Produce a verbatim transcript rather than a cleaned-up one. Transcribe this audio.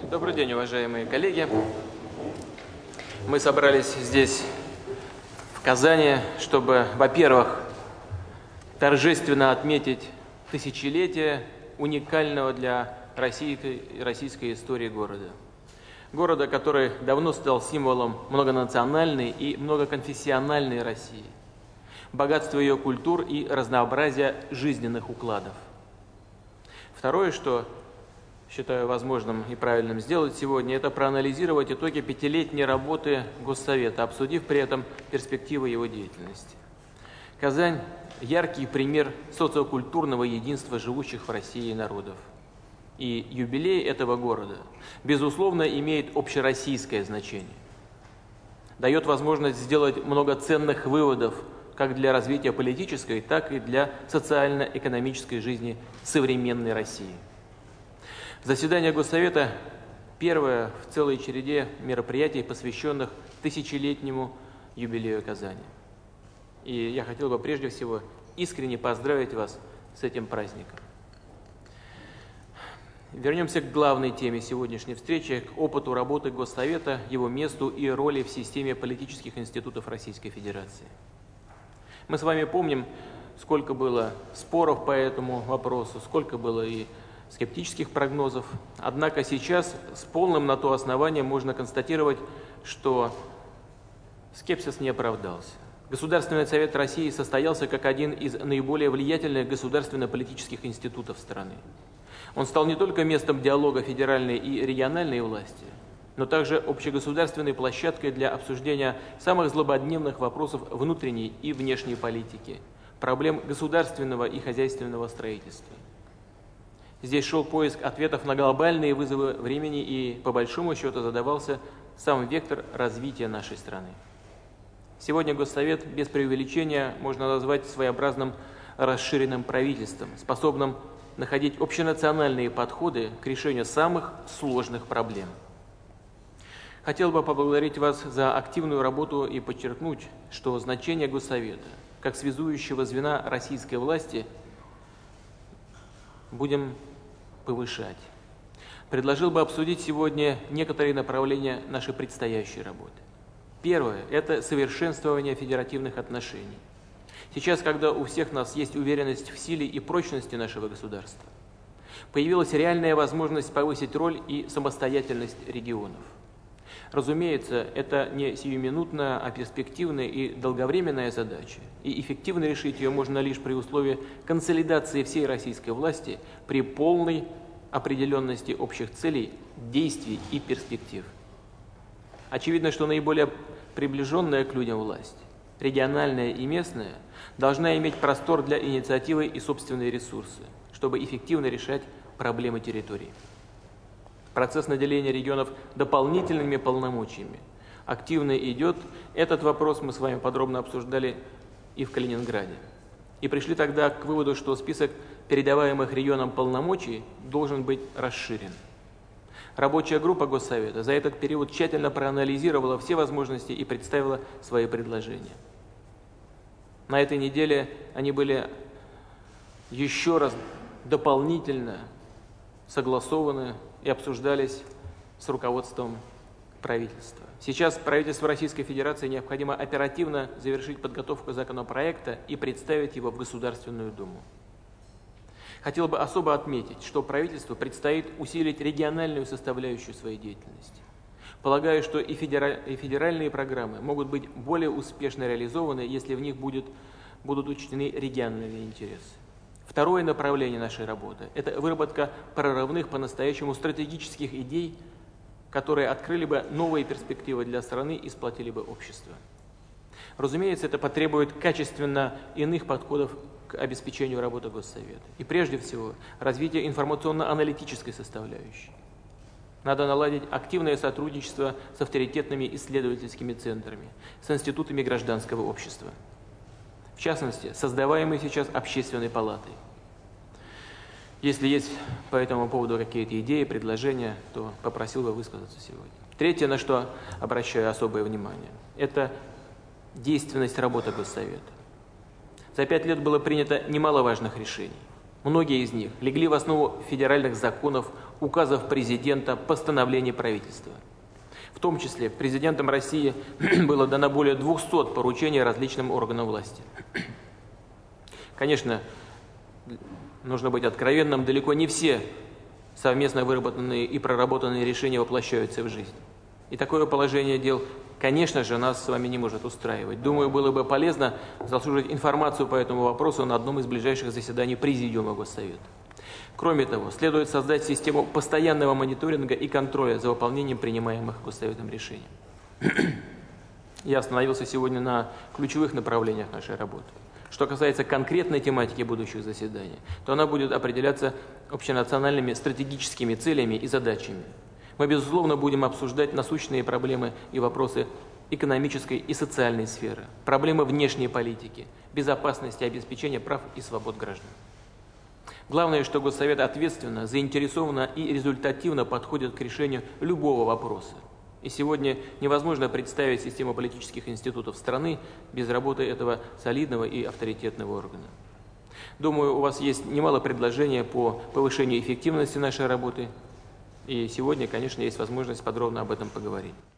Добрый день, уважаемые коллеги. Мы собрались здесь, в Казани, чтобы, во-первых, торжественно отметить тысячелетие уникального для российской, российской истории города. Города, который давно стал символом многонациональной и многоконфессиональной России, богатства ее культур и разнообразия жизненных укладов. Второе, что считаю возможным и правильным сделать сегодня, это проанализировать итоги пятилетней работы Госсовета, обсудив при этом перспективы его деятельности. Казань – яркий пример социокультурного единства живущих в России народов. И юбилей этого города, безусловно, имеет общероссийское значение. Дает возможность сделать много ценных выводов как для развития политической, так и для социально-экономической жизни современной России. Заседание Госсовета – первое в целой череде мероприятий, посвященных тысячелетнему юбилею Казани. И я хотел бы прежде всего искренне поздравить вас с этим праздником. Вернемся к главной теме сегодняшней встречи, к опыту работы Госсовета, его месту и роли в системе политических институтов Российской Федерации. Мы с вами помним, сколько было споров по этому вопросу, сколько было и скептических прогнозов. Однако сейчас с полным на то основанием можно констатировать, что скепсис не оправдался. Государственный совет России состоялся как один из наиболее влиятельных государственно-политических институтов страны. Он стал не только местом диалога федеральной и региональной власти, но также общегосударственной площадкой для обсуждения самых злободневных вопросов внутренней и внешней политики, проблем государственного и хозяйственного строительства. Здесь шел поиск ответов на глобальные вызовы времени и, по большому счету, задавался сам вектор развития нашей страны. Сегодня Госсовет, без преувеличения, можно назвать своеобразным расширенным правительством, способным находить общенациональные подходы к решению самых сложных проблем. Хотел бы поблагодарить вас за активную работу и подчеркнуть, что значение Госсовета, как связующего звена российской власти, будем повышать. Предложил бы обсудить сегодня некоторые направления нашей предстоящей работы. Первое – это совершенствование федеративных отношений. Сейчас, когда у всех нас есть уверенность в силе и прочности нашего государства, появилась реальная возможность повысить роль и самостоятельность регионов. Разумеется, это не сиюминутная, а перспективная и долговременная задача, и эффективно решить ее можно лишь при условии консолидации всей российской власти при полной определенности общих целей, действий и перспектив. Очевидно, что наиболее приближенная к людям власть, региональная и местная, должна иметь простор для инициативы и собственные ресурсы, чтобы эффективно решать проблемы территории. Процесс наделения регионов дополнительными полномочиями активно идет. Этот вопрос мы с вами подробно обсуждали и в Калининграде. И пришли тогда к выводу, что список передаваемых регионам полномочий должен быть расширен. Рабочая группа Госсовета за этот период тщательно проанализировала все возможности и представила свои предложения. На этой неделе они были еще раз дополнительно согласованы и обсуждались с руководством правительства. Сейчас правительству Российской Федерации необходимо оперативно завершить подготовку законопроекта и представить его в Государственную Думу. Хотел бы особо отметить, что правительству предстоит усилить региональную составляющую своей деятельности. Полагаю, что и, федера... и федеральные программы могут быть более успешно реализованы, если в них будет... будут учтены региональные интересы. Второе направление нашей работы – это выработка прорывных по-настоящему стратегических идей, которые открыли бы новые перспективы для страны и сплотили бы общество. Разумеется, это потребует качественно иных подходов к обеспечению работы Госсовета. И прежде всего, развитие информационно-аналитической составляющей. Надо наладить активное сотрудничество с авторитетными исследовательскими центрами, с институтами гражданского общества. В частности, создаваемой сейчас общественной палатой. Если есть по этому поводу какие-то идеи, предложения, то попросил бы высказаться сегодня. Третье, на что обращаю особое внимание, это действенность работы Госсовета. За пять лет было принято немало важных решений. Многие из них легли в основу федеральных законов указов президента, постановлений правительства. В том числе президентом России было дано более двухсот поручений различным органам власти. Конечно, нужно быть откровенным, далеко не все совместно выработанные и проработанные решения воплощаются в жизнь. И такое положение дел, конечно же, нас с вами не может устраивать. Думаю, было бы полезно заслужить информацию по этому вопросу на одном из ближайших заседаний Президиума Госсовета. Кроме того, следует создать систему постоянного мониторинга и контроля за выполнением принимаемых Госсоветом решений. Я остановился сегодня на ключевых направлениях нашей работы. Что касается конкретной тематики будущих заседаний, то она будет определяться общенациональными стратегическими целями и задачами. Мы, безусловно, будем обсуждать насущные проблемы и вопросы экономической и социальной сферы, проблемы внешней политики, безопасности и обеспечения прав и свобод граждан. Главное, что Госсовет ответственно, заинтересованно и результативно подходит к решению любого вопроса. И сегодня невозможно представить систему политических институтов страны без работы этого солидного и авторитетного органа. Думаю, у вас есть немало предложений по повышению эффективности нашей работы. И сегодня, конечно, есть возможность подробно об этом поговорить.